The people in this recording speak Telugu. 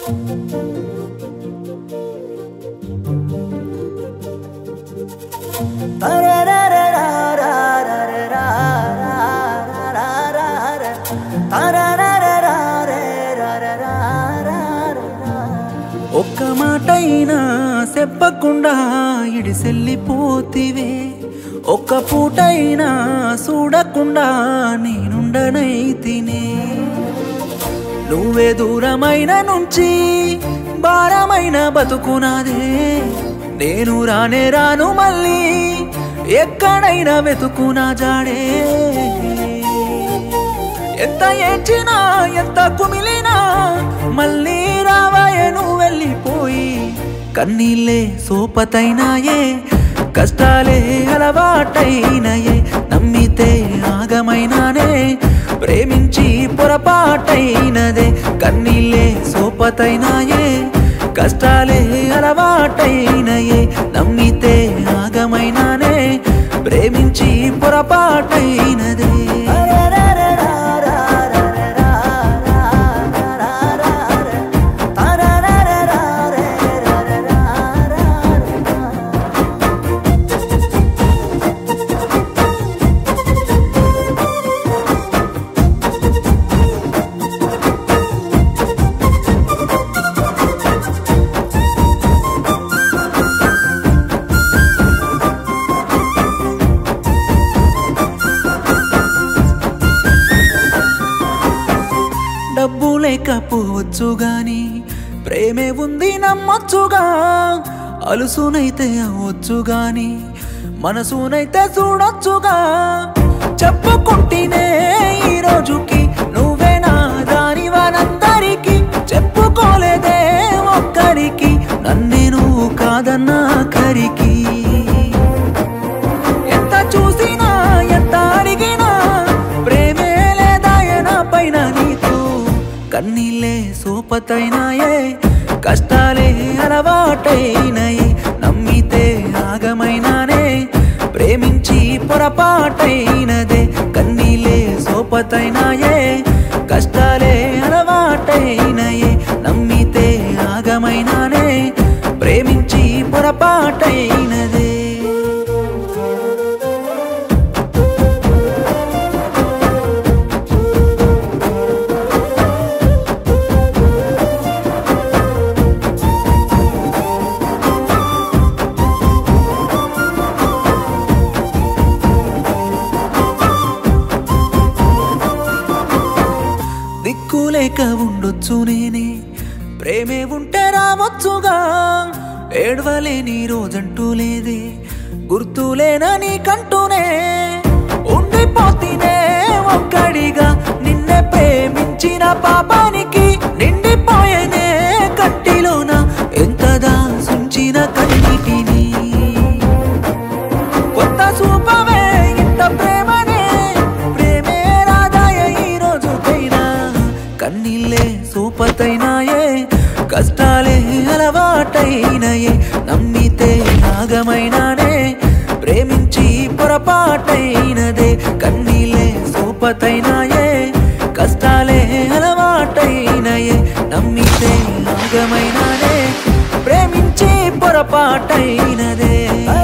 ఒక్క మాటైనా చెప్పకుండా ఇడిసెల్లిపోతివే, ఒక్క పూటైనా చూడకుండా నేనుండనైతినే. నువ్వే దూరమైన నుంచి భారమైన బతుకునాదే, నేను రానే రాను మళ్ళీ ఎక్కడైనా వెతుకునా జాడే. ఎంత ఏడ్చినా ఎంత కుమిలినా మళ్ళీ రావాయే నువ్వు వెళ్ళిపోయి. కన్నీళ్ళే సోపతైనాయే, కష్టాలే అలవాటైనయే, నమ్మితే ఆగమైనానే ప్రేమించి పొరపాటైనదే. కన్నీళ్ళే సోపతైనాయే, కష్టాలే అలవాటైనయే, నమ్మితే ఆగమైనానే ప్రేమించి పొరపాటైనదే. డబ్బు లేకపోవచ్చు గాని ప్రేమే ఉంది నమ్మొచ్చుగా. అలుసునైతే అవ్వచ్చు గాని మనసునైతే చూడొచ్చుగా. చెప్పుకుంటేనే ఈ రోజుకి నువ్వే నా దానివనందరికి, చెప్పుకోలేదే ఒక్కరికి నన్నే నువ్వు కాదన్నా కరికి. ఎంత చూసినా ఎంత అడిగినా ప్రేమే లేదాయన పైన నీకు. కన్నీళ్ళే సోపతైనాయే, కష్టాలే అలవాటైనయే, నమ్మితే ఆగమైనానే ప్రేమించి పొరపాటైనదే. కన్నీళ్ళే సోపతైనాయే, కష్టాలే అలవాటైనయే, నమ్మితే ఆగమైనానే ప్రేమించి పొరపాటైనదే. దిక్కులేక ఉండొచ్చు నేనే, ప్రేమే ఉంటే రావచ్చుగా. ఏడవలేని రోజంటూ లేదే, గుర్తులేనని కంటూనే ఉండిపోతేనే ఒక్కడిగా. నిన్నే ప్రేమించిన పాపానికి నిండిపోయేనే కట్టిలోన ఎంతదా సుంచిన కన్నిటిని. కొత్త చూపవే ఇంత ప్రేమనే, ప్రేమే రాదాయ ఈ రోజుకైనా. కన్నీళ్ళే సోపతైనాయే, కష్టాలే అలవాటైనయే, నమ్మితే ఆగమైనానే ప్రేమించి పొరపాటైనదే. కన్నీళ్ళే సోపతైనాయే, కష్టాలే అలవాటైనయే, నమ్మితే ఆగమైనానే ప్రేమించి పొరపాటైనదే.